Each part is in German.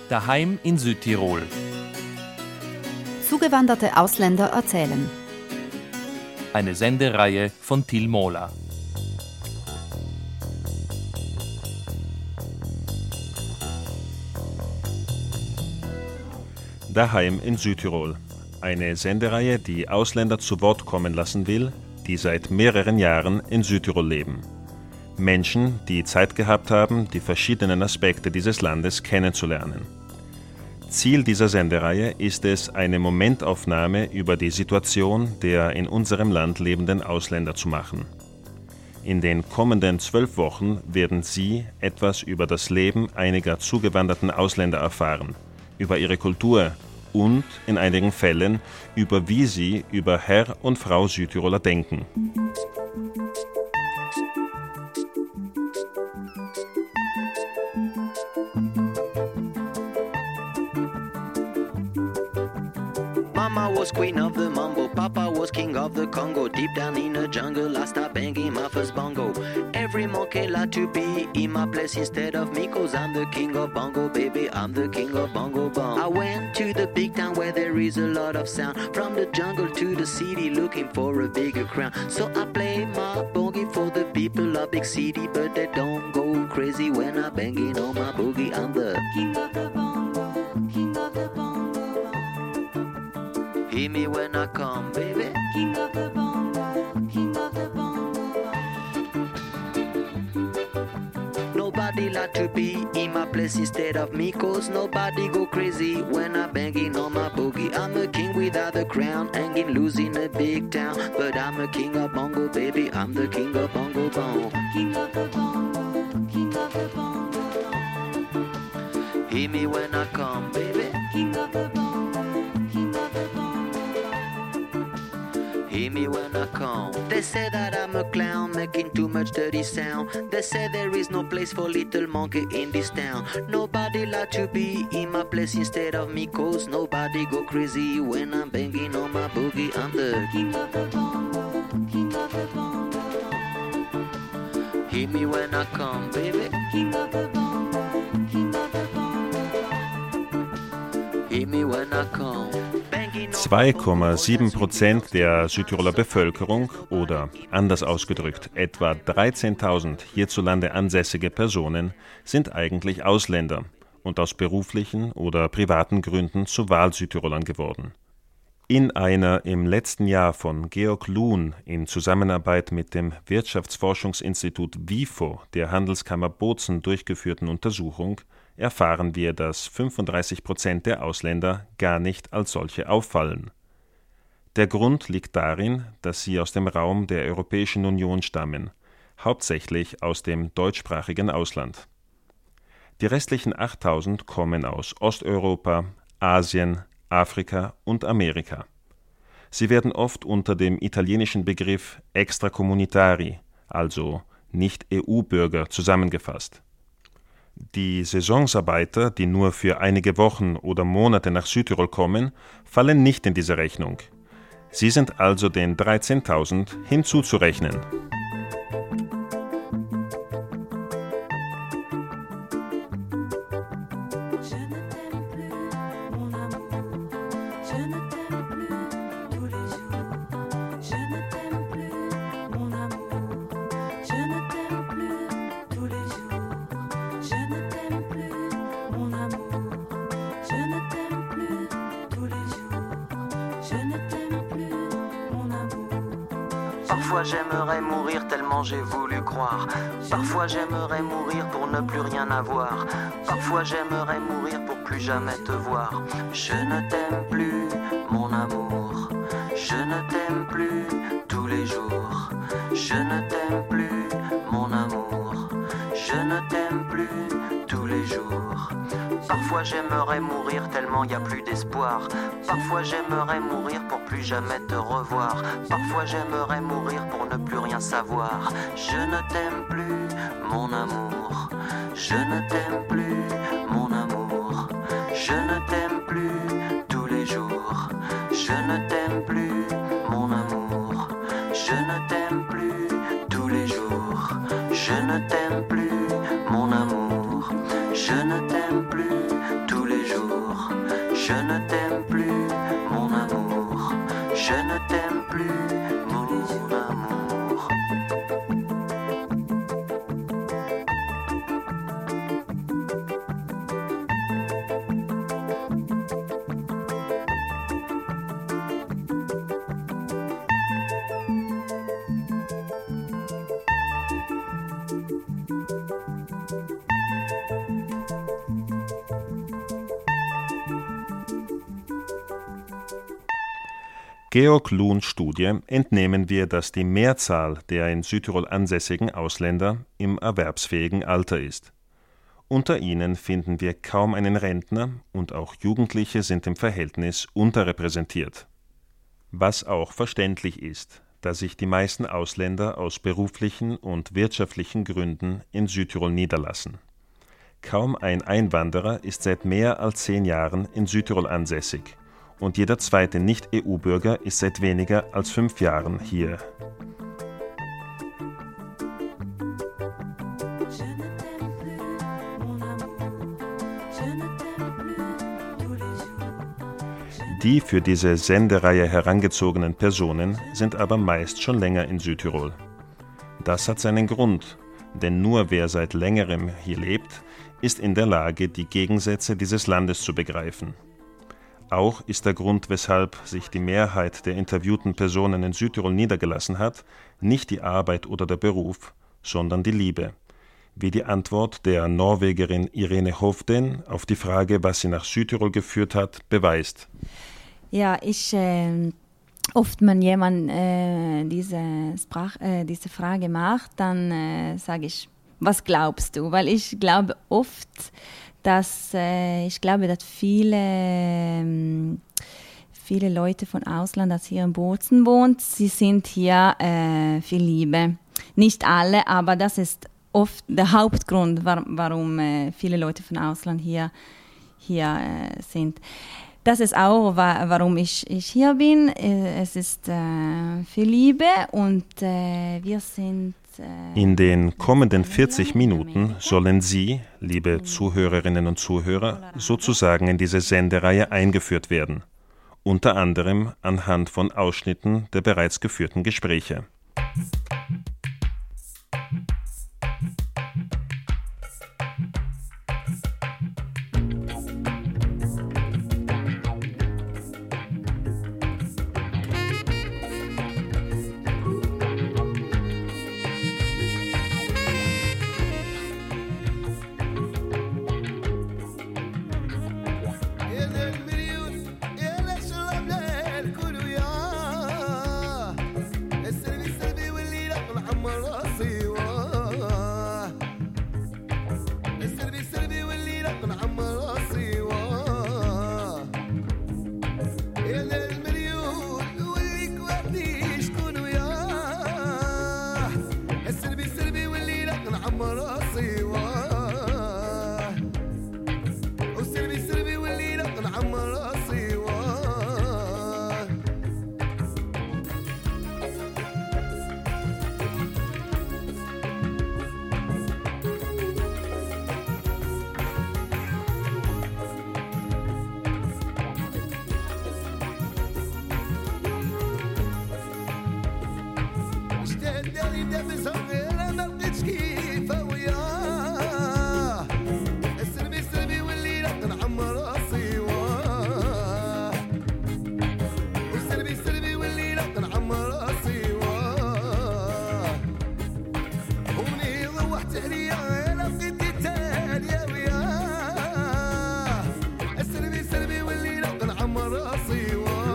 Daheim in Südtirol. Zugewanderte Ausländer erzählen. Eine Sendereihe von Till Mohler. Daheim in Südtirol. Eine Sendereihe, die Ausländer zu Wort kommen lassen will, die seit mehreren Jahren in Südtirol leben. Menschen, die Zeit gehabt haben, die verschiedenen Aspekte dieses Landes kennenzulernen. Ziel dieser Sendereihe ist es, eine Momentaufnahme über die Situation der in unserem Land lebenden Ausländer zu machen. In den kommenden 12 Wochen werden Sie etwas über das Leben einiger zugewanderten Ausländer erfahren, über ihre Kultur und, in einigen Fällen, über wie sie über Herr und Frau Südtiroler denken. Mama was queen of the mambo, Papa was king of the Congo. Deep down in the jungle, I start banging my first bongo. Every monkey like to be in my place instead of me, 'cause I'm the king of bongo, baby, I'm the king of bongo bong. I went to the big town where there is a lot of sound. From the jungle to the city, looking for a bigger crown. So I play my boogie for the people of big city, but they don't go crazy when I'm banging on my boogie. I'm the king of the bongo, king of the bongo. Hear me when I come, baby. King of the bongo, king of the bongo. Nobody like to be in my place instead of me, 'cause nobody go crazy when I'm banging on my boogie. I'm a king without a crown, hanging loose in a big town. But I'm a king of bongo, baby, I'm the king of bongo bong. King of the bongo, king of the bongo. Hear me when I come, baby. King of the bongo, king of the bongo. Hear me when I come. They say that I'm a clown, making too much dirty sound. They say there is no place for little monkey in this town. Nobody like to be in my place instead of me, 'cause nobody go crazy when I'm banging on my boogie. I'm the king of the bongo, king of the bongo. Hear me when I come, baby. King of the bongo, king of the bongo. Hear me when I come. 2,7% der Südtiroler Bevölkerung oder anders ausgedrückt etwa 13.000 hierzulande ansässige Personen sind eigentlich Ausländer und aus beruflichen oder privaten Gründen zu Wahl-Südtirolern geworden. In einer im letzten Jahr von Georg Luhn in Zusammenarbeit mit dem Wirtschaftsforschungsinstitut WIFO der Handelskammer Bozen durchgeführten Untersuchung erfahren wir, dass 35% der Ausländer gar nicht als solche auffallen. Der Grund liegt darin, dass sie aus dem Raum der Europäischen Union stammen, hauptsächlich aus dem deutschsprachigen Ausland. Die restlichen 8.000 kommen aus Osteuropa, Asien, Afrika und Amerika. Sie werden oft unter dem italienischen Begriff extracomunitari, also Nicht-EU-Bürger, zusammengefasst. Die Saisonsarbeiter, die nur für einige Wochen oder Monate nach Südtirol kommen, fallen nicht in diese Rechnung. Sie sind also den 13.000 hinzuzurechnen. Parfois j'aimerais mourir tellement j'ai voulu croire. Parfois j'aimerais mourir pour ne plus rien avoir. Parfois j'aimerais mourir pour plus jamais te voir. Je ne t'aime plus, mon amour. Je ne t'aime plus tous les jours. Je ne t'aime plus, mon amour. Je ne t'aime plus tous les jours. Parfois j'aimerais mourir tellement y a plus d'espoir. Parfois j'aimerais mourir pour plus jamais te revoir. Parfois j'aimerais mourir pour ne plus rien savoir. Je ne t'aime plus, mon amour. Je ne t'aime plus, mon amour. Je ne t'aime plus tous les jours. Je ne t'aime plus, mon amour. Je ne t'aime plus tous les jours. Je ne t'aime plus, mon amour. Je ne t'aime plus tous les Georg Luhns Studie entnehmen wir, dass die Mehrzahl der in Südtirol ansässigen Ausländer im erwerbsfähigen Alter ist. Unter ihnen finden wir kaum einen Rentner und auch Jugendliche sind im Verhältnis unterrepräsentiert. Was auch verständlich ist, da sich die meisten Ausländer aus beruflichen und wirtschaftlichen Gründen in Südtirol niederlassen. Kaum ein Einwanderer ist seit mehr als 10 Jahren in Südtirol ansässig und jeder zweite Nicht-EU-Bürger ist seit weniger als 5 Jahren hier. Die für diese Sendereihe herangezogenen Personen sind aber meist schon länger in Südtirol. Das hat seinen Grund, denn nur wer seit längerem hier lebt, ist in der Lage, die Gegensätze dieses Landes zu begreifen. Auch ist der Grund, weshalb sich die Mehrheit der interviewten Personen in Südtirol niedergelassen hat, nicht die Arbeit oder der Beruf, sondern die Liebe. Wie die Antwort der Norwegerin Irene Hovden auf die Frage, was sie nach Südtirol geführt hat, beweist. Ja, oft wenn jemand diese Frage macht, dann sage ich, was glaubst du? Weil ich glaube oft, dass viele Leute von Ausland, die hier in Bozen wohnen, sie sind hier für Liebe. Nicht alle, aber das ist oft der Hauptgrund, warum viele Leute von Ausland hier sind. Das ist auch, warum ich hier bin. Es ist für Liebe und wir sind... In den kommenden 40 Minuten sollen Sie, liebe Zuhörerinnen und Zuhörer, sozusagen in diese Sendereihe eingeführt werden. Unter anderem anhand von Ausschnitten der bereits geführten Gespräche.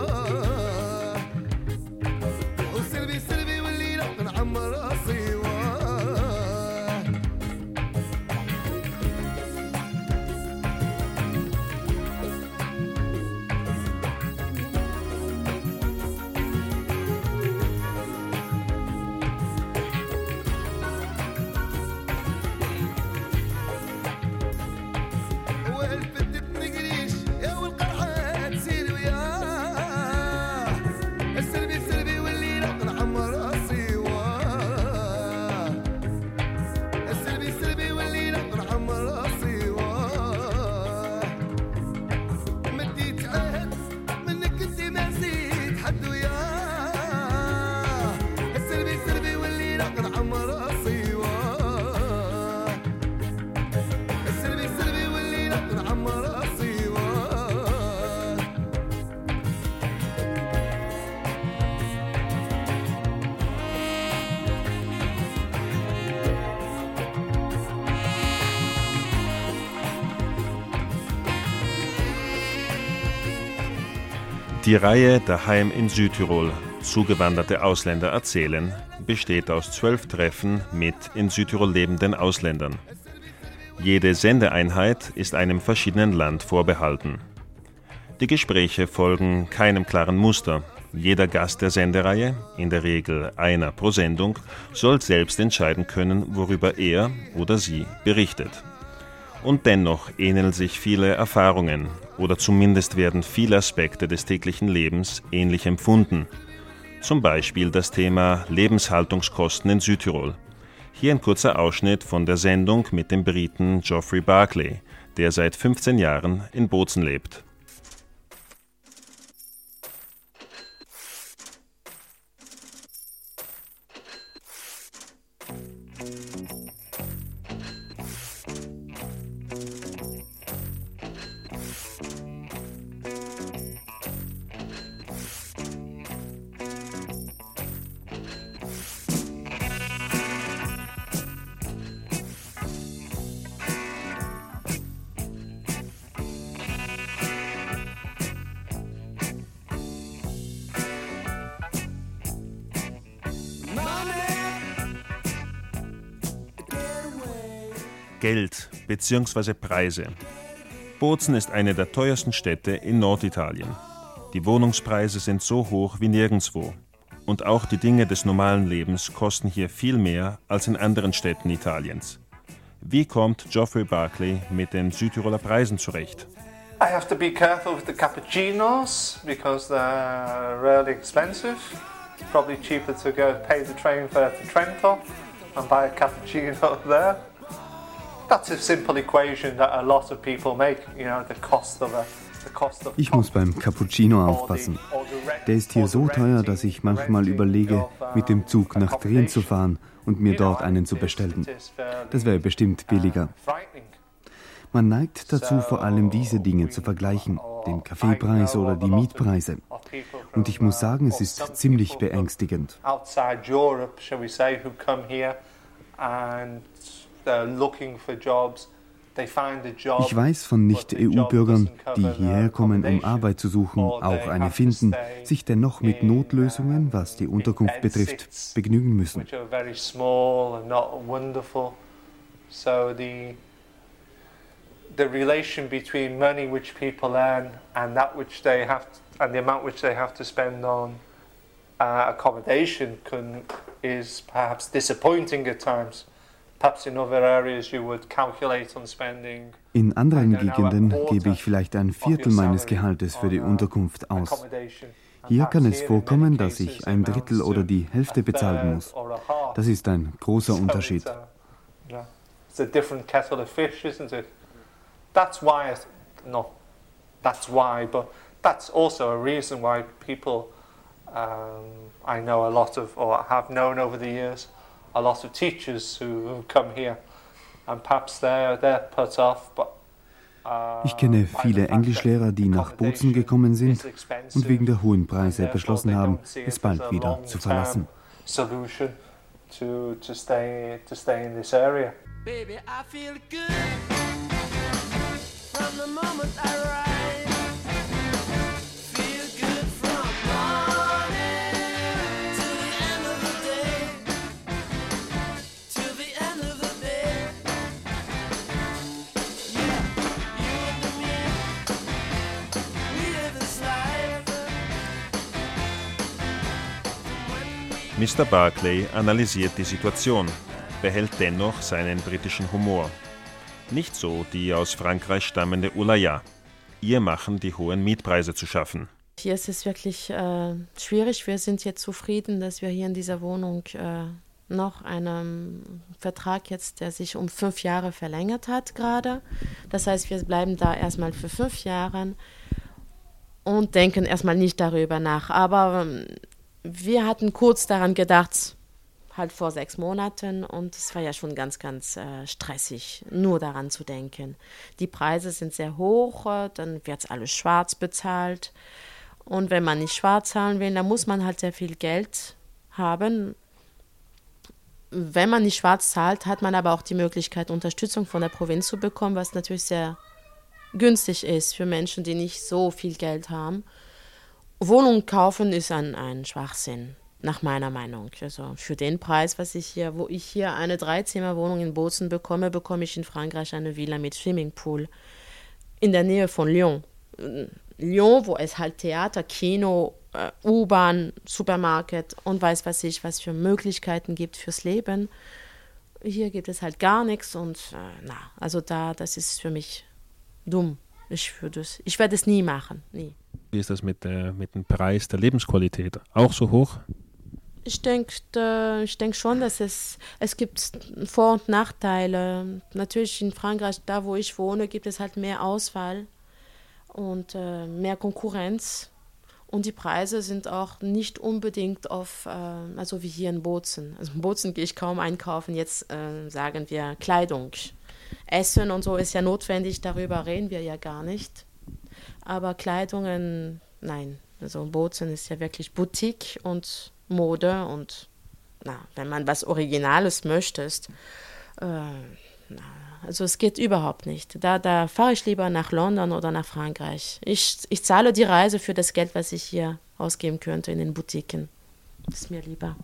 سلبي واللي رقن عم راسي Die Reihe Daheim in Südtirol, zugewanderte Ausländer erzählen, besteht aus 12 Treffen mit in Südtirol lebenden Ausländern. Jede Sendeeinheit ist einem verschiedenen Land vorbehalten. Die Gespräche folgen keinem klaren Muster. Jeder Gast der Sendereihe, in der Regel einer pro Sendung, soll selbst entscheiden können, worüber er oder sie berichtet. Und dennoch ähneln sich viele Erfahrungen oder zumindest werden viele Aspekte des täglichen Lebens ähnlich empfunden. Zum Beispiel das Thema Lebenshaltungskosten in Südtirol. Hier ein kurzer Ausschnitt von der Sendung mit dem Briten Geoffrey Barclay, der seit 15 Jahren in Bozen lebt. Geld bzw. Preise. Bozen ist eine der teuersten Städte in Norditalien. Die Wohnungspreise sind so hoch wie nirgendwo. Und auch die Dinge des normalen Lebens kosten hier viel mehr als in anderen Städten Italiens. Wie kommt Geoffrey Barclay mit den Südtiroler Preisen zurecht? I have to be careful with the cappuccinos because they're really expensive. Probably cheaper to go pay the train fare to Trento and buy a cappuccino there. That's a simple equation that a lot of people make, you know, the cost of Ich muss beim Cappuccino aufpassen. Der ist hier so teuer, dass ich manchmal überlege, mit dem Zug nach Trient zu fahren und mir dort einen zu bestellen. Das wäre bestimmt billiger. Man neigt dazu, vor allem diese Dinge zu vergleichen, den Kaffeepreis oder die Mietpreise. Und ich muss sagen, es ist ziemlich beängstigend. Ich weiß von Nicht-EU-Bürgern, die hierher kommen, um Arbeit zu suchen, auch eine finden, sich dennoch mit Notlösungen, was die Unterkunft betrifft, begnügen müssen. The relation between money which people earn and that which they have and the amount which they have to spend on accommodation is perhaps disappointing at times. Perhaps in other areas you would calculate on spending. In anderen Gegenden gebe ich vielleicht ein Viertel meines Gehaltes für die Unterkunft aus. Hier kann es vorkommen, dass ich ein Drittel oder die Hälfte bezahlen muss. Das ist ein großer Unterschied. It's a different kettle of fish, isn't it? That's why, but that's also a reason why people, I know a lot of, or have known over the years, a lot of teachers who come here, and perhaps they're put off, but ich kenne viele Englischlehrer, die nach Bozen gekommen sind und wegen der hohen Preise beschlossen haben, es bald wieder zu verlassen. Solution to stay in this area. Baby, I feel good. From the moment I rise, feel good from morning to the end of the day, to the end of the day. You and me, we live this life. Mr. Barclay analysiert die Situation, behält dennoch seinen britischen Humor. Nicht so die aus Frankreich stammende Ulaya. Ihr machen die hohen Mietpreise zu schaffen. Hier ist es wirklich schwierig. Wir sind jetzt zufrieden, dass wir hier in dieser Wohnung noch einen Vertrag jetzt, der sich um 5 Jahre verlängert hat gerade. Das heißt, wir bleiben da erstmal für 5 Jahre und denken erstmal nicht darüber nach. Aber wir hatten kurz daran gedacht, halt vor 6 Monaten, und es war ja schon ganz, ganz stressig, nur daran zu denken. Die Preise sind sehr hoch, dann wird alles schwarz bezahlt, und wenn man nicht schwarz zahlen will, dann muss man halt sehr viel Geld haben. Wenn man nicht schwarz zahlt, hat man aber auch die Möglichkeit, Unterstützung von der Provinz zu bekommen, was natürlich sehr günstig ist für Menschen, die nicht so viel Geld haben. Wohnung kaufen ist ein Schwachsinn, nach meiner Meinung. Also für den Preis, wo ich hier eine 3-Zimmer-Wohnung in Bozen bekomme, bekomme ich in Frankreich eine Villa mit Swimmingpool in der Nähe von Lyon. Lyon, wo es halt Theater, Kino, U-Bahn, Supermarkt und was für Möglichkeiten gibt fürs Leben. Hier gibt es halt gar nichts und das ist für mich dumm. Ich werde es nie machen, nie. Wie ist das mit dem Preis der Lebensqualität? Auch so hoch? Ich denke schon, dass es gibt Vor- und Nachteile. Natürlich in Frankreich, da wo ich wohne, gibt es halt mehr Auswahl und mehr Konkurrenz. Und die Preise sind auch nicht unbedingt wie hier in Bozen. Also in Bozen gehe ich kaum einkaufen, jetzt sagen wir Kleidung. Essen und so ist ja notwendig, darüber reden wir ja gar nicht. Aber Kleidungen, nein. Also Bozen ist ja wirklich Boutique und Mode und wenn man was Originales möchte, also es geht überhaupt nicht. Da fahre ich lieber nach London oder nach Frankreich. Ich zahle die Reise für das Geld, was ich hier ausgeben könnte in den Boutiquen. Das ist mir lieber.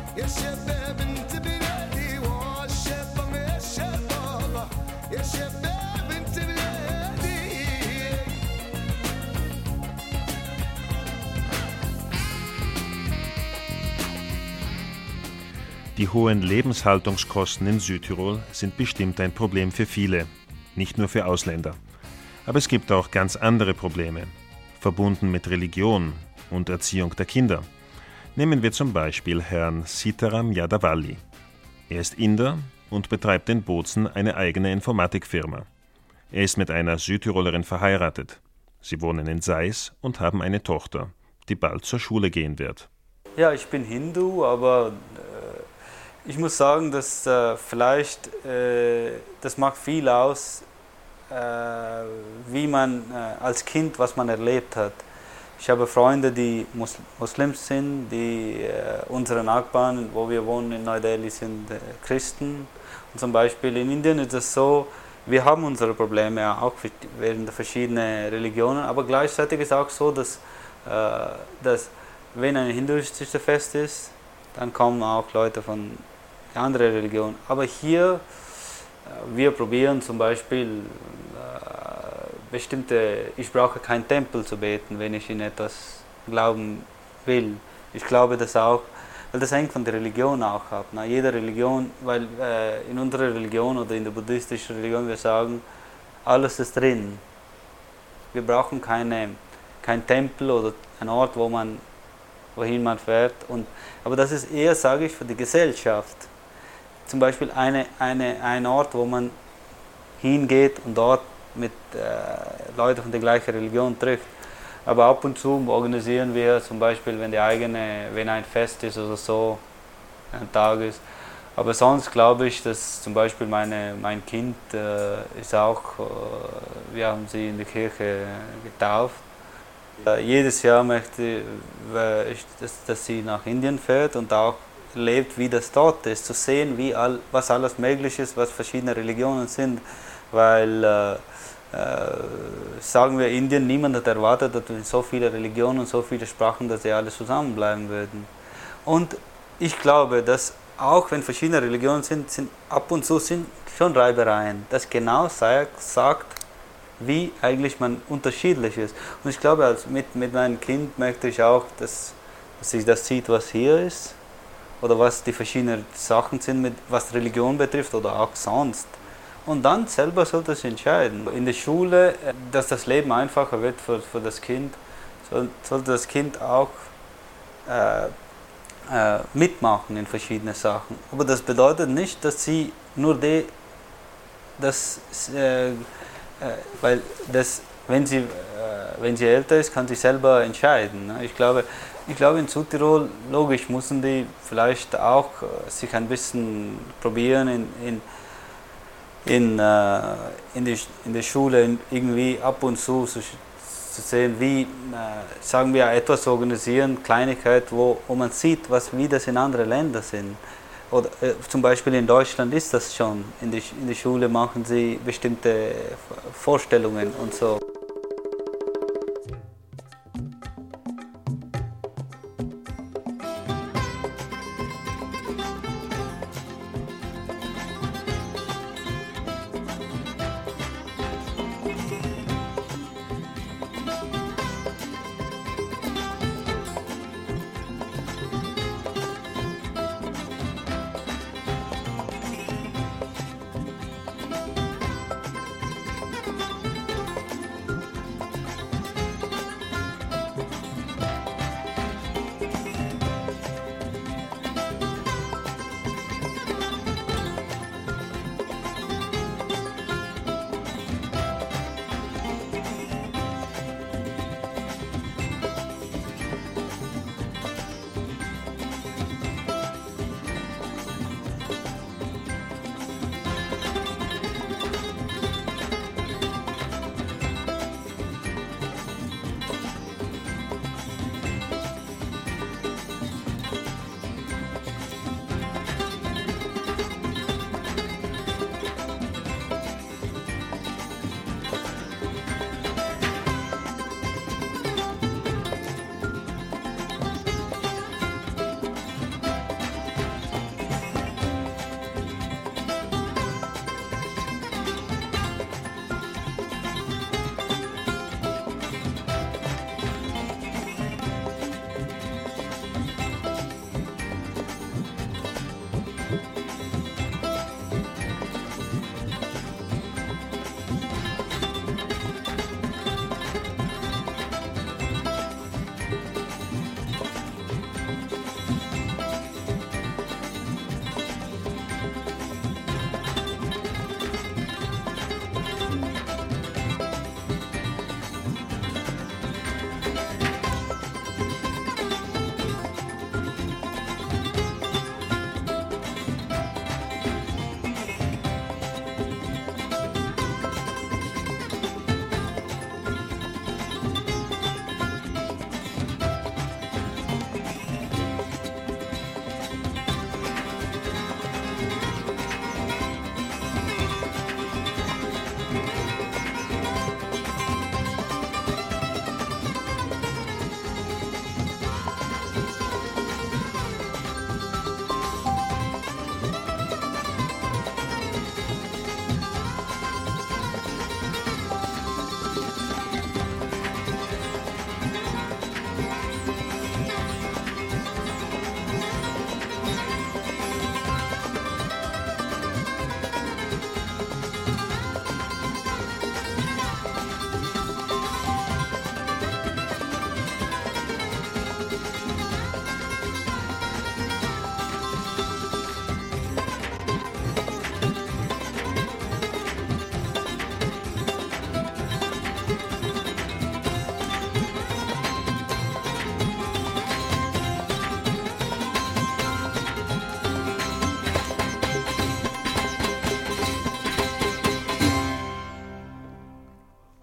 شباب Die hohen Lebenshaltungskosten in Südtirol sind bestimmt ein Problem für viele, nicht nur für Ausländer. Aber es gibt auch ganz andere Probleme, verbunden mit Religion und Erziehung der Kinder. Nehmen wir zum Beispiel Herrn Sitaram Yadavalli. Er ist Inder und betreibt in Bozen eine eigene Informatikfirma. Er ist mit einer Südtirolerin verheiratet. Sie wohnen in Seis und haben eine Tochter, die bald zur Schule gehen wird. Ja, ich bin Hindu, aber ich muss sagen, dass vielleicht das macht viel aus, wie man als Kind, was man erlebt hat. Ich habe Freunde, die Muslims sind, die unsere Nachbarn, wo wir wohnen in Neu-Delhi, sind Christen. Und zum Beispiel in Indien ist es so, wir haben unsere Probleme auch während der verschiedenen Religionen, aber gleichzeitig ist es auch so, dass wenn ein hinduistisches Fest ist, dann kommen auch Leute von anderen Religionen. Aber hier, wir probieren zum Beispiel ich brauche keinen Tempel zu beten, wenn ich in etwas glauben will. Ich glaube das auch, weil das hängt von der Religion auch ab. Jede Religion, weil in unserer Religion oder in der buddhistischen Religion wir sagen, alles ist drin. Wir brauchen keinen Tempel oder einen Ort, wohin man fährt. Aber das ist eher, sage ich, für die Gesellschaft. Zum Beispiel ein Ort, wo man hingeht und dort mit Leuten von der gleichen Religion trifft. Aber ab und zu organisieren wir zum Beispiel, wenn ein Fest ist oder so, ein Tag ist. Aber sonst glaube ich, dass zum Beispiel mein Kind ist auch, wir haben sie in der Kirche getauft. Jedes Jahr möchte ich, dass sie nach Indien fährt und auch erlebt, wie das dort ist, zu sehen, was alles möglich ist, was verschiedene Religionen sind, weil sagen wir Indien, niemand hat erwartet, dass so viele Religionen und so viele Sprachen, dass sie alle zusammenbleiben würden. Und ich glaube, dass auch wenn verschiedene Religionen sind ab und zu sind schon Reibereien, das genau sagt, wie eigentlich man unterschiedlich ist. Und ich glaube, mit meinem Kind möchte ich auch, dass sich das sieht, was hier ist, oder was die verschiedenen Sachen sind, was Religion betrifft oder auch sonst. Und dann selber sollte es entscheiden. In der Schule, dass das Leben einfacher wird für das Kind, sollte das Kind auch mitmachen in verschiedenen Sachen. Aber das bedeutet nicht, dass sie nur weil wenn sie älter ist, kann sie selber entscheiden. Ne? Ich glaube in Südtirol, logisch, müssen die vielleicht auch sich ein bisschen probieren in der Schule irgendwie ab und zu sehen, wie, sagen wir, etwas organisieren, Kleinigkeit, wo man sieht, wie das in anderen Ländern sind. Oder zum Beispiel in Deutschland ist das schon. In der Schule machen sie bestimmte Vorstellungen und so.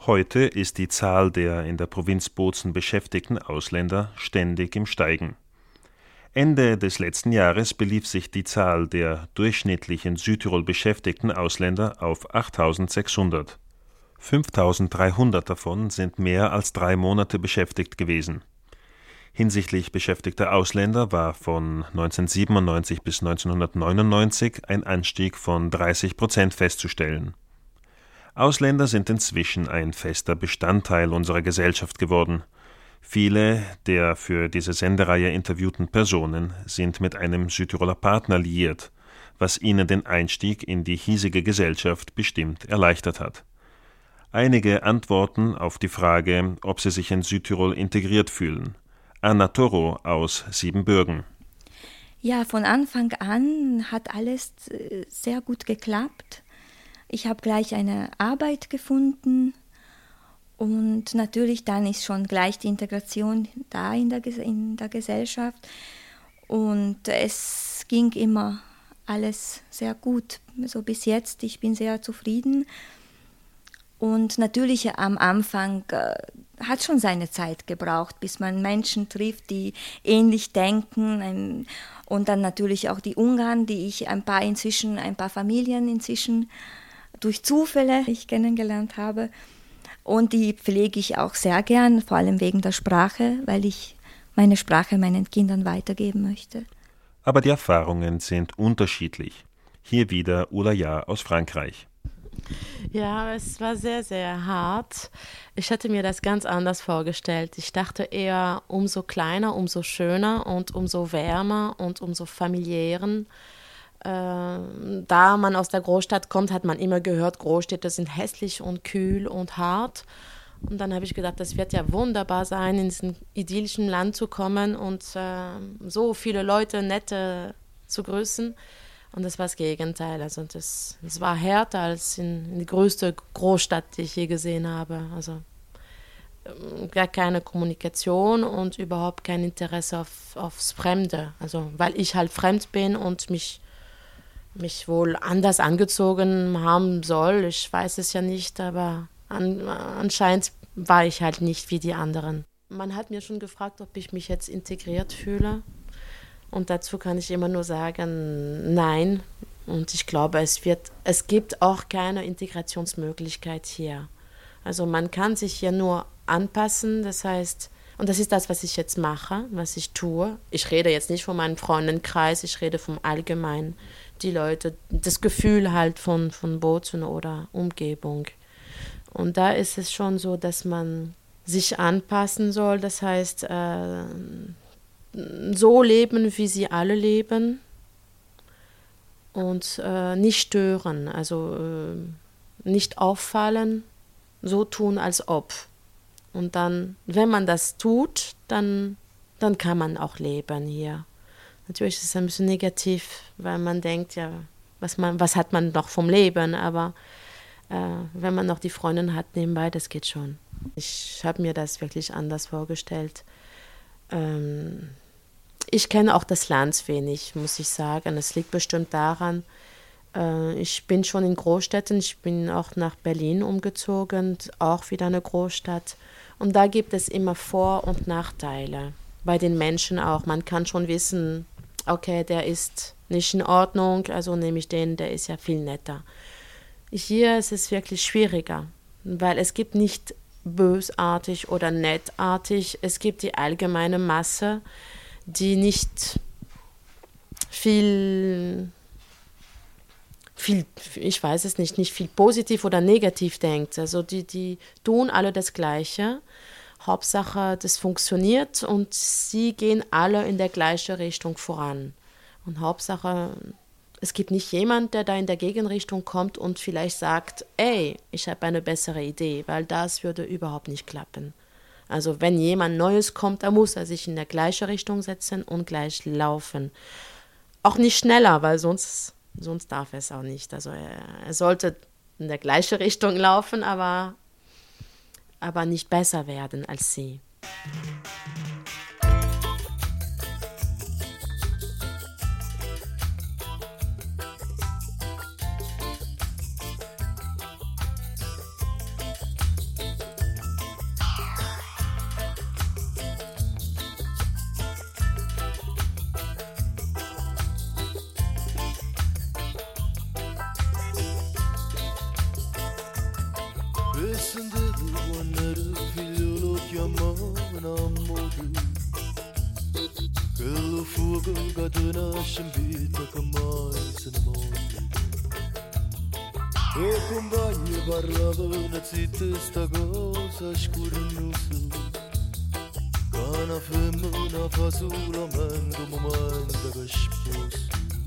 Heute ist die Zahl der in der Provinz Bozen beschäftigten Ausländer ständig im Steigen. Ende des letzten Jahres belief sich die Zahl der durchschnittlich in Südtirol beschäftigten Ausländer auf 8.600. 5.300 davon sind mehr als 3 Monate beschäftigt gewesen. Hinsichtlich beschäftigter Ausländer war von 1997 bis 1999 ein Anstieg von 30% festzustellen. Ausländer sind inzwischen ein fester Bestandteil unserer Gesellschaft geworden. Viele der für diese Sendereihe interviewten Personen sind mit einem Südtiroler Partner liiert, was ihnen den Einstieg in die hiesige Gesellschaft bestimmt erleichtert hat. Einige antworten auf die Frage, ob sie sich in Südtirol integriert fühlen. Anna Toro aus Siebenbürgen. Ja, von Anfang an hat alles sehr gut geklappt. Ich habe gleich eine Arbeit gefunden und natürlich dann ist schon gleich die Integration da in der Gesellschaft und es ging immer alles sehr gut, so bis jetzt. Ich bin sehr zufrieden. Und natürlich am Anfang hat schon seine Zeit gebraucht, bis man Menschen trifft, die ähnlich denken. Und dann natürlich auch die Ungarn, die ich ein paar Familien inzwischen durch Zufälle kennengelernt habe. Und die pflege ich auch sehr gern, vor allem wegen der Sprache, weil ich meine Sprache meinen Kindern weitergeben möchte. Aber die Erfahrungen sind unterschiedlich. Hier wieder Ulaya aus Frankreich. Ja, es war sehr, sehr hart. Ich hatte mir das ganz anders vorgestellt. Ich dachte eher, umso kleiner, umso schöner und umso wärmer und umso familiären. Da man aus der Großstadt kommt, hat man immer gehört, Großstädte sind hässlich und kühl und hart. Und dann habe ich gedacht, das wird ja wunderbar sein, in diesem idyllischen Land zu kommen und so viele Leute nette zu grüßen. Und das war das Gegenteil. Also das war härter als in die größte Großstadt, die ich je gesehen habe. Also gar keine Kommunikation und überhaupt kein Interesse aufs Fremde. Also weil ich halt fremd bin und mich wohl anders angezogen haben soll. Ich weiß es ja nicht, aber anscheinend war ich halt nicht wie die anderen. Man hat mir schon gefragt, ob ich mich jetzt integriert fühle. Und dazu kann ich immer nur sagen, nein. Und ich glaube, es gibt auch keine Integrationsmöglichkeit hier. Also man kann sich hier nur anpassen, das heißt, und das ist das, was ich jetzt mache, was ich tue. Ich rede jetzt nicht von meinem Freundenkreis, ich rede vom Allgemeinen. Die Leute, das Gefühl halt von Bozen oder Umgebung. Und da ist es schon so, dass man sich anpassen soll, das heißt, so leben, wie sie alle leben und nicht stören, also nicht auffallen, so tun, als ob. Und dann, wenn man das tut, dann kann man auch leben hier. Natürlich ist es ein bisschen negativ, weil man denkt, ja, was hat man noch vom Leben, aber wenn man noch die Freundin hat nebenbei, das geht schon. Ich habe mir das wirklich anders vorgestellt. Ich kenne auch das Land wenig, muss ich sagen. Es liegt bestimmt daran, ich bin schon in Großstädten, ich bin auch nach Berlin umgezogen, auch wieder eine Großstadt. Und da gibt es immer Vor- und Nachteile. Bei den Menschen auch. Man kann schon wissen, okay, der ist nicht in Ordnung, also nehme ich den, der ist ja viel netter. Hier ist es wirklich schwieriger, weil es gibt nicht bösartig oder nettartig, es gibt die allgemeine Masse, die nicht viel, ich weiß es nicht viel positiv oder negativ denkt. Also die tun alle das Gleiche. Hauptsache, das funktioniert und sie gehen alle in der gleichen Richtung voran. Und Hauptsache, es gibt nicht jemand, der da in der Gegenrichtung kommt und vielleicht sagt, ey, ich habe eine bessere Idee, weil das würde überhaupt nicht klappen. Also wenn jemand Neues kommt, dann muss er sich in der gleichen Richtung setzen und gleich laufen. Auch nicht schneller, weil sonst darf er es auch nicht. Also er sollte in der gleichen Richtung laufen, aber nicht besser werden als sie. sendero quando ero figlio lo chiamavano amore. Quello fuoco che ti nasce in vita che mai se ne muore. E compagni parlavano zitti sta cosa scurnosa. Che una femmina fa solamente un momento che sposa.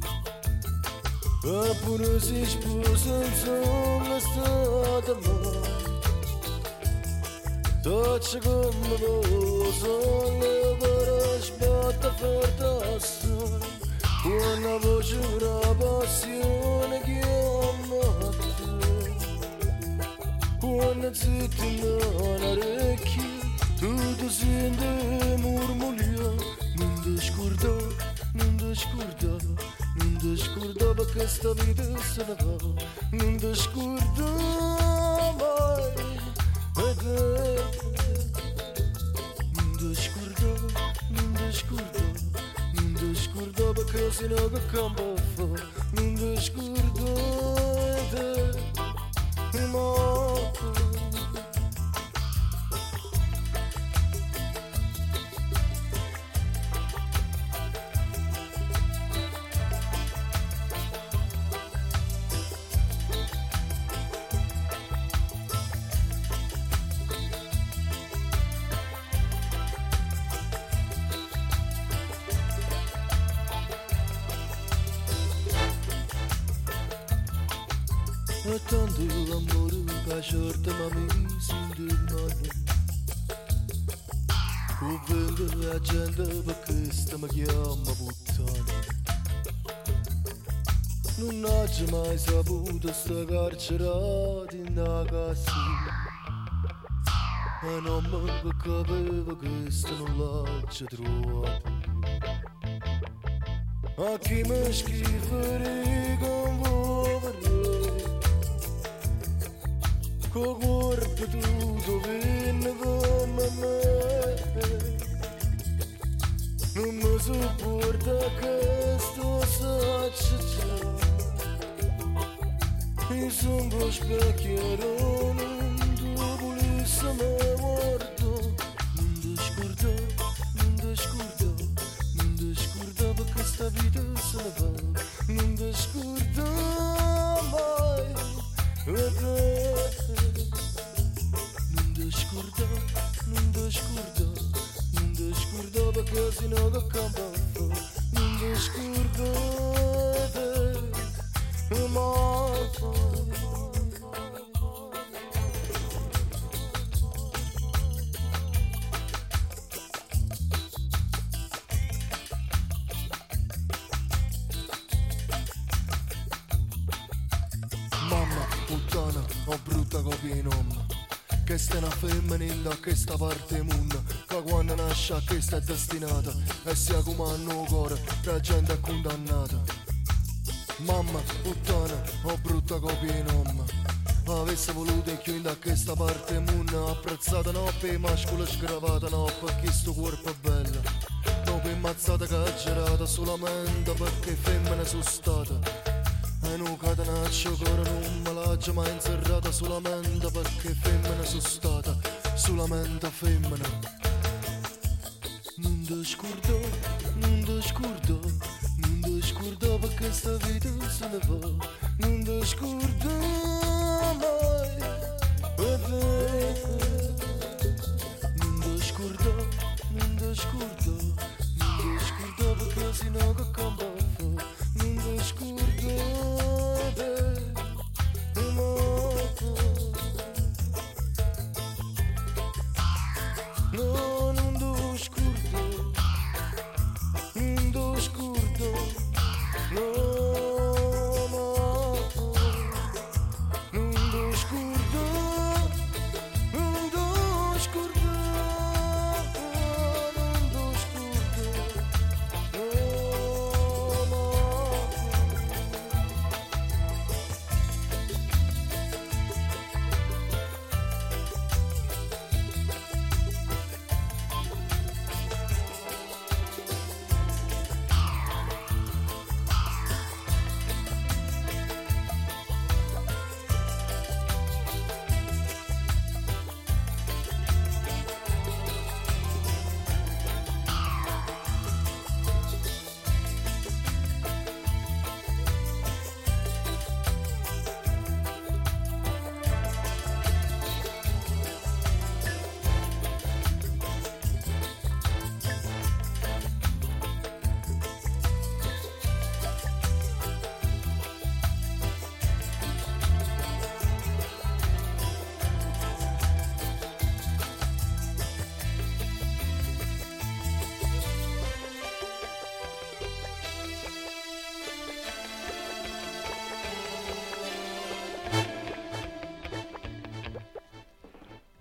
E pure si sposa insomma è stata mai. Tocci come poso, le parole sbatte forte assai. Una voce, una passione che ama te. Una zitti una orecchia, tutto sente murmulia. Non ti scordare, non ti scordare, non ti scordare perché sta vita se ne va. Non ti scordare mai. Non ti scordare, non ti scordare, non ti scordare perché se no che campo fa. Non ti scordare te, morto. E tanto l'amore che certa ma mi si indemnano. Convengo la gente perché sta mi chiama puttana. Non ho mai saputo sta carcerata in da casa. E non mi capivo che sta non l'ho trovato. A chi mi scrivere con voi col corpo tutto venne come me. Non mi sopporta che sto saccia già. Mi son po' specchiato, non ti volesse me morto. Non ti scordare, non ti scordare, non ti scordare perché sta vita se ne va. Non ti scordare mai. Non ti scordare, non ti scordare, non ti scordare perché se no che campo fa. Non ti scordare te, morto. Mamma, puttana, ho brutta copia in nonna. Che sta una femminile che sta parte munna. Che quando nasce a questa è destinata. E sia come hanno cuore, la gente è condannata. Mamma, puttana, ho brutta copia in nonna. Avesse voluto chiudere a questa parte munna. Apprezzata no per mascolo sgravata no perché sto corpo è bello. No per mazzata carcerata solamente perché femmine sono stata. E non catenaccio ancora non me l'ha mai inserrata solamente perché femmina sono stata, solamente femmina. Non ti scordare, non ti scordare, non ti scordare perché sta vita se ne va. Non ti scordare mai, non ti scordare, non ti scordare, non ti scordare perché se no che campa fa. Non ti scordare. No, non do scurdo, non do scurdo, no, no, non do scurdo, non do scurdo, non do scurdo, no.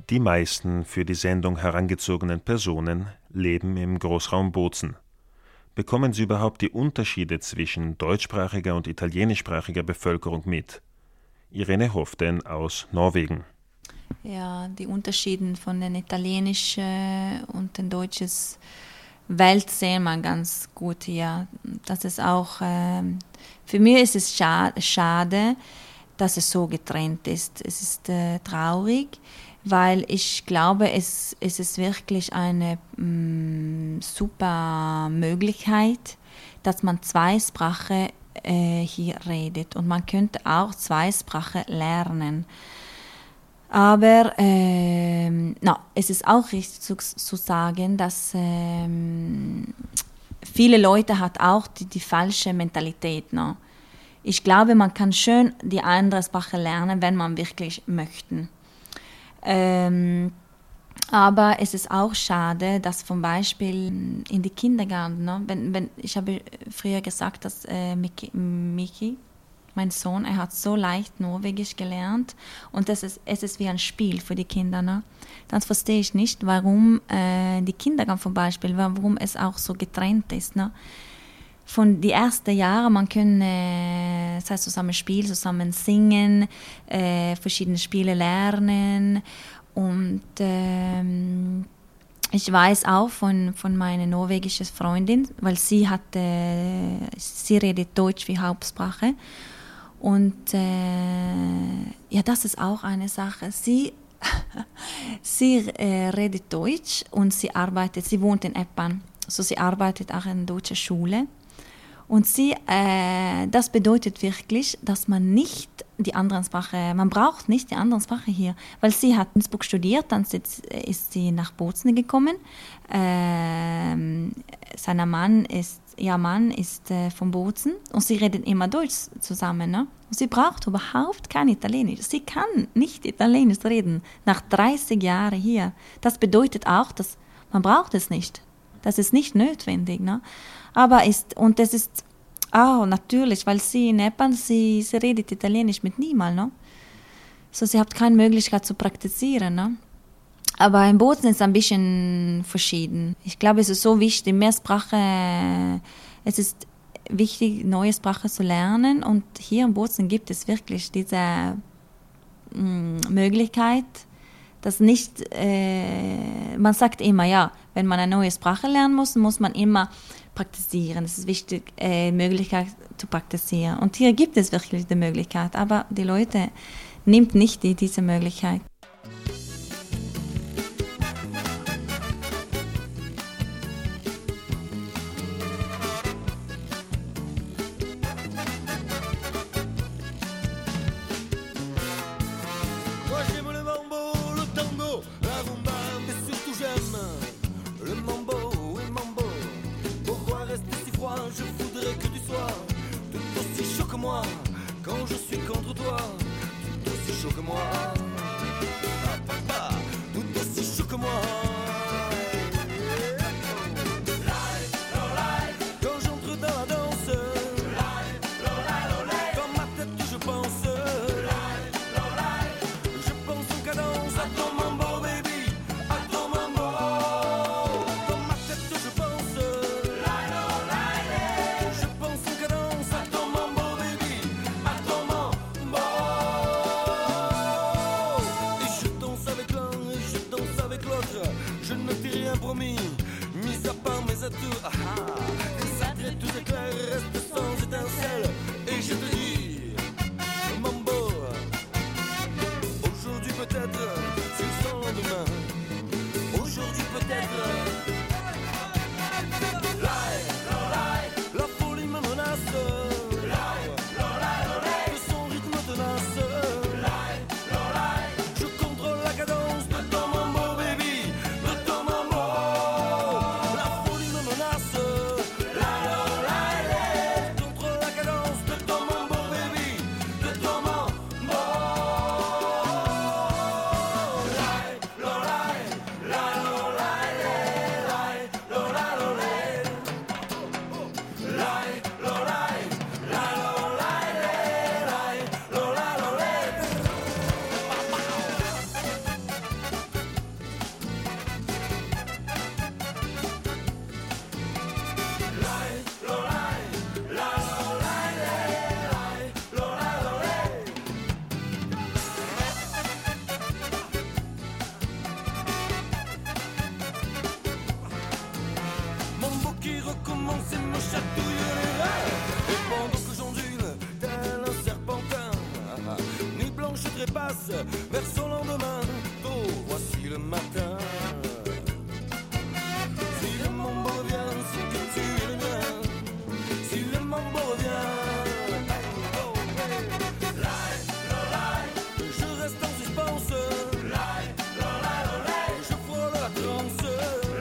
Die meisten für die Sendung herangezogenen Personen leben im Großraum Bozen. Bekommen sie überhaupt die Unterschiede zwischen deutschsprachiger und italienischsprachiger Bevölkerung mit? Irene Hoften aus Norwegen. Ja, die Unterschiede von den italienischen und den deutschen Welt sehen wir ganz gut hier. Das ist auch, für mich ist es schade, dass es so getrennt ist. Es ist traurig, weil ich glaube, es ist wirklich eine super Möglichkeit, dass man zwei Sprachen hier redet. Und man könnte auch zwei Sprachen lernen. Aber es ist auch richtig zu sagen, dass viele Leute hat auch die falsche Mentalität. No? Ich glaube, man kann schön die andere Sprache lernen, wenn man wirklich möchte. Aber es ist auch schade, dass zum Beispiel in die Kindergarten, no? Ich habe früher gesagt, dass Miki, mein Sohn, er hat so leicht Norwegisch gelernt und es ist wie ein Spiel für die Kinder. Ne? Dann verstehe ich nicht, warum die Kindergarten zum Beispiel, warum es auch so getrennt ist. Ne? Von den ersten Jahren, man kann das heißt, zusammen spielen, zusammen singen, verschiedene Spiele lernen. Und ich weiß auch von meiner norwegischen Freundin, weil sie redet Deutsch wie Hauptsprache. Und ja, das ist auch eine Sache. Sie redet Deutsch und sie wohnt in Eppan. Also sie arbeitet auch in einer deutschen Schule. Und das bedeutet wirklich, dass man nicht die anderen Sprache, man braucht nicht die anderen Sprache hier, weil sie hat in Innsbruck studiert, dann ist sie nach Bozen gekommen. Ihr Mann ist von Bozen und sie reden immer Deutsch zusammen. Ne? Und sie braucht überhaupt kein Italienisch. Sie kann nicht Italienisch reden nach 30 Jahren hier. Das bedeutet auch, dass man braucht es nicht. Das ist nicht notwendig. Ne? Aber das ist auch natürlich, weil sie in Eppan, sie redet Italienisch mit niemand. Ne? So, sie hat keine Möglichkeit zu praktizieren. Ne? Aber in Bozen ist es ein bisschen verschieden. Ich glaube, es ist so wichtig, es ist wichtig, neue Sprachen zu lernen. Und hier in Bozen gibt es wirklich diese Möglichkeit, dass nicht, man sagt immer, ja, wenn man eine neue Sprache lernen muss man immer praktizieren. Es ist wichtig, Möglichkeit zu praktizieren. Und hier gibt es wirklich die Möglichkeit, aber die Leute nehmen nicht diese Möglichkeit. trépasse vers son lendemain. Oh, voici le matin. Si le mambo revient, c'est que tu es le mien. Si le mambo revient, oh, hey. Je reste en suspense. Je frôle la transe.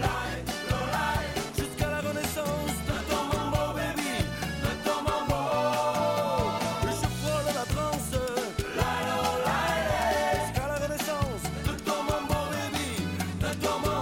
Jusqu'à la renaissance de ton mambo, baby, de ton mambo. Je frôle la transe. Jusqu'à la renaissance de ton mambo, baby, de ton mambo.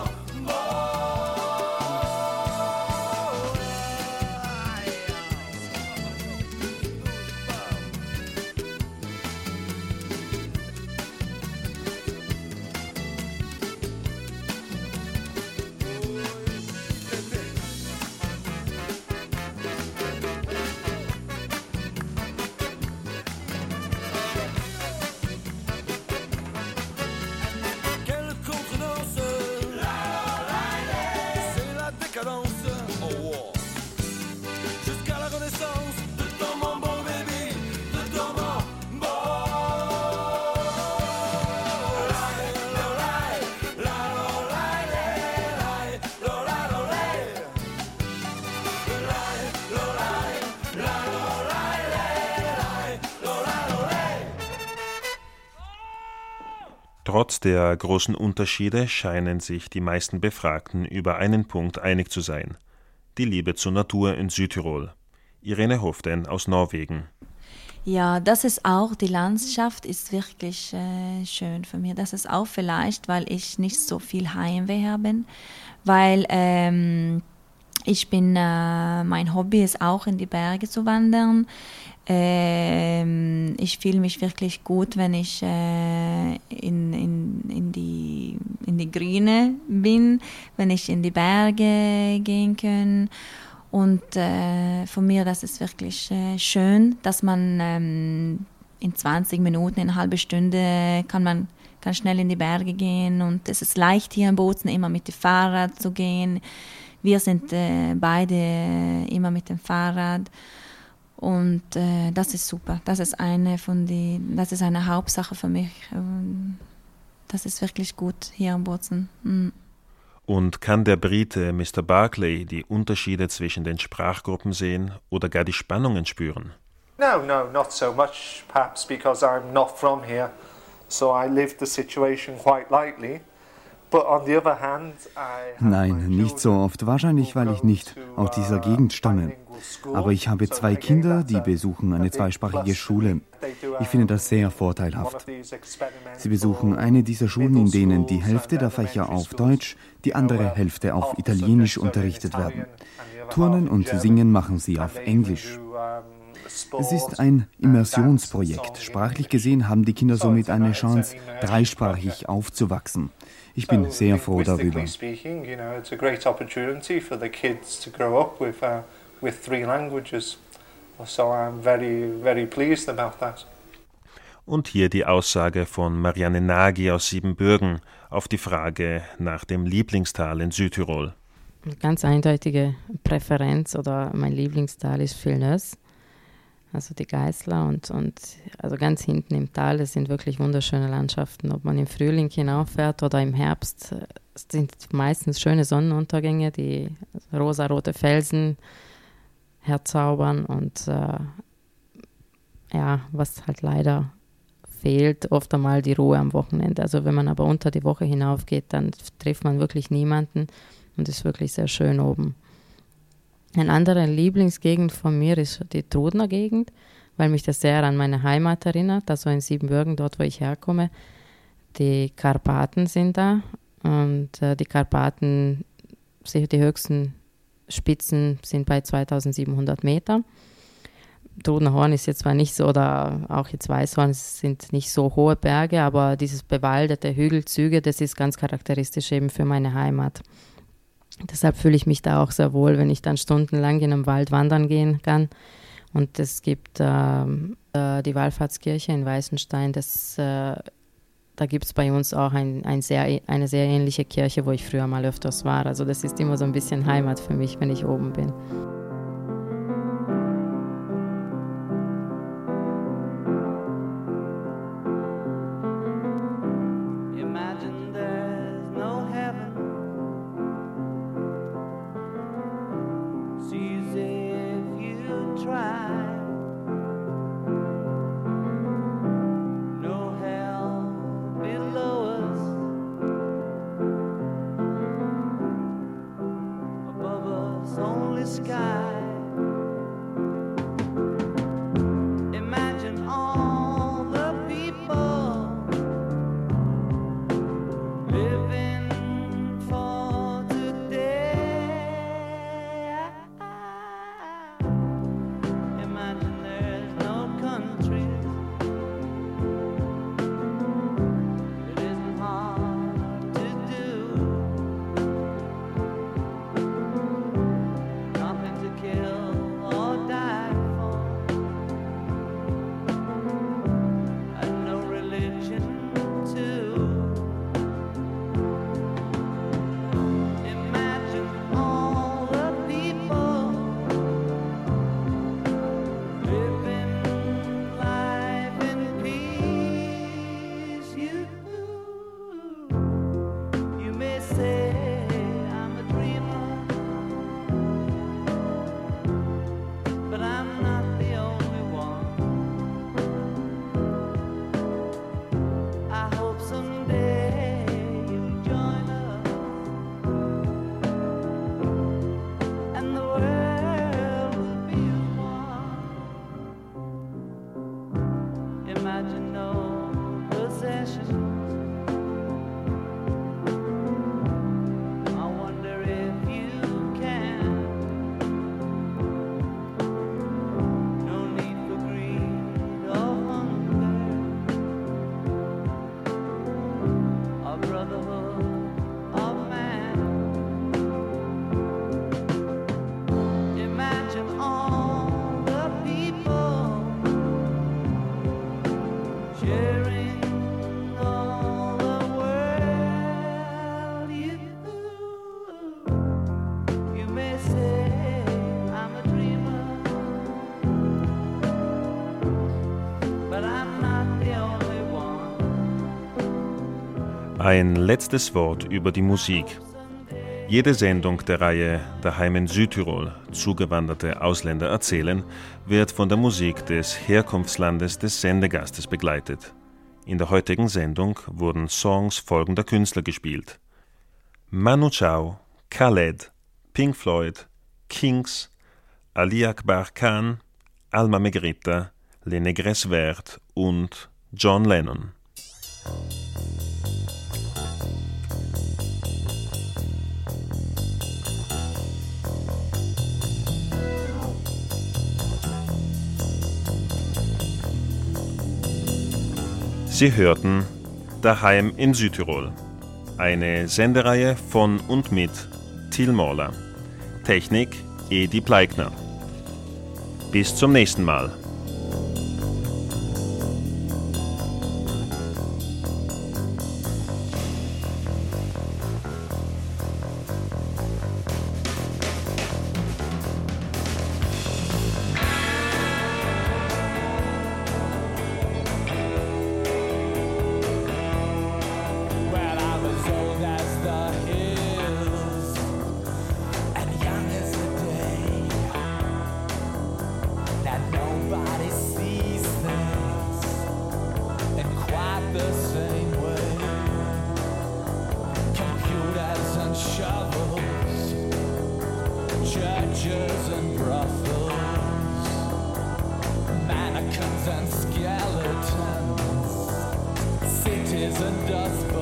Quelle contredanse, c'est la décadence. Oh, wow. Jusqu'à la renaissance de ton mambo, baby, de ton mambo. Trotz der großen Unterschiede scheinen sich die meisten Befragten über einen Punkt einig zu sein: die Liebe zur Natur in Südtirol. Irene Hoften aus Norwegen. Ja, das ist auch, die Landschaft ist wirklich schön für mich. Das ist auch vielleicht, weil ich nicht so viel Heimweh habe, weil ich bin, mein Hobby ist auch in die Berge zu wandern. Ich fühle mich wirklich gut, wenn ich in die Grüne bin, wenn ich in die Berge gehen kann. Und von mir, das ist wirklich schön, dass man in 20 Minuten, in einer halben Stunde kann schnell in die Berge gehen. Und es ist leicht hier in Bozen immer mit dem Fahrrad zu gehen. Wir sind beide immer mit dem Fahrrad. Und das ist super. Das ist eine Hauptsache für mich. Das ist wirklich gut hier in Bozen. Mm. Und kann der Brite Mr. Barclay die Unterschiede zwischen den Sprachgruppen sehen oder gar die Spannungen spüren? No, not so much, perhaps because I'm not from here, so I lived the situation quite lightly. But on the other hand, Nein, nicht so oft. Wahrscheinlich, weil ich nicht aus dieser Gegend stamme. Aber ich habe 2 Kinder, die besuchen eine zweisprachige Schule. Ich finde das sehr vorteilhaft. Sie besuchen eine dieser Schulen, in denen die Hälfte der Fächer auf Deutsch, die andere Hälfte auf Italienisch unterrichtet werden. Turnen und Singen machen sie auf Englisch. Es ist ein Immersionsprojekt. Sprachlich gesehen haben die Kinder somit eine Chance, dreisprachig aufzuwachsen. Ich bin sehr froh darüber. It's a great opportunity for the kids to grow up with 3 languages. So I'm very, very pleased about that. Und hier die Aussage von Marianne Nagy aus Siebenbürgen auf die Frage nach dem Lieblingstal in Südtirol. Eine ganz eindeutige Präferenz oder mein Lieblingstal ist Villeneuve, also die Geißler und also ganz hinten im Tal, das sind wirklich wunderschöne Landschaften. Ob man im Frühling hinauffährt oder im Herbst, es sind meistens schöne Sonnenuntergänge, die rosarote Felsen herzaubern und was halt leider fehlt, oft einmal die Ruhe am Wochenende. Also wenn man aber unter die Woche hinaufgeht, dann trifft man wirklich niemanden und ist wirklich sehr schön oben. Eine andere Lieblingsgegend von mir ist die Trudner Gegend, weil mich das sehr an meine Heimat erinnert, also in Siebenbürgen, dort wo ich herkomme. Die Karpaten sind da und die Karpaten, die höchsten Spitzen sind bei 2700 Meter. Trudner Horn ist jetzt zwar nicht so, oder auch jetzt Weißhorn, es sind nicht so hohe Berge, aber dieses bewaldete Hügelzüge, das ist ganz charakteristisch eben für meine Heimat. Deshalb fühle ich mich da auch sehr wohl, wenn ich dann stundenlang in einem Wald wandern gehen kann. Und es gibt die Wallfahrtskirche in Weißenstein, da gibt es bei uns auch eine sehr ähnliche Kirche, wo ich früher mal öfters war. Also das ist immer so ein bisschen Heimat für mich, wenn ich oben bin. try. No hell below us, above us only sky. Imagine all the people living for today. Imagine there's no countries. It isn't hard to do. Nothing to kill or die for, and no religion too. Imagine all the people living life in peace. You may say I'm a dreamer, but I'm not the only one. I hope someday you'll join us, and the world will be as one. Imagine no possessions. I wonder if you can. No need for greed or hunger, a brotherhood of man. Imagine all the people sharing all the world. You may say I'm a dreamer, but I'm not the only one. Ein letztes Wort über die Musik. Jede Sendung der Reihe Daheim in Südtirol, zugewanderte Ausländer erzählen, wird von der Musik des Herkunftslandes des Sendegastes begleitet. In der heutigen Sendung wurden Songs folgender Künstler gespielt: Manu Chao, Khaled, Pink Floyd, Kings, Ali Akbar Khan, Alma Megrita, Les Négresses Vertes und John Lennon. Sie hörten Daheim in Südtirol, eine Sendereihe von und mit Till Mahler. Technik Edi Pleigner. Bis zum nächsten Mal. Well, I was old as the hills and young as the day. Now nobody sees things in quite the same way. Computers and shovels, churches and brothels, mannequins and skeletons, cities and dust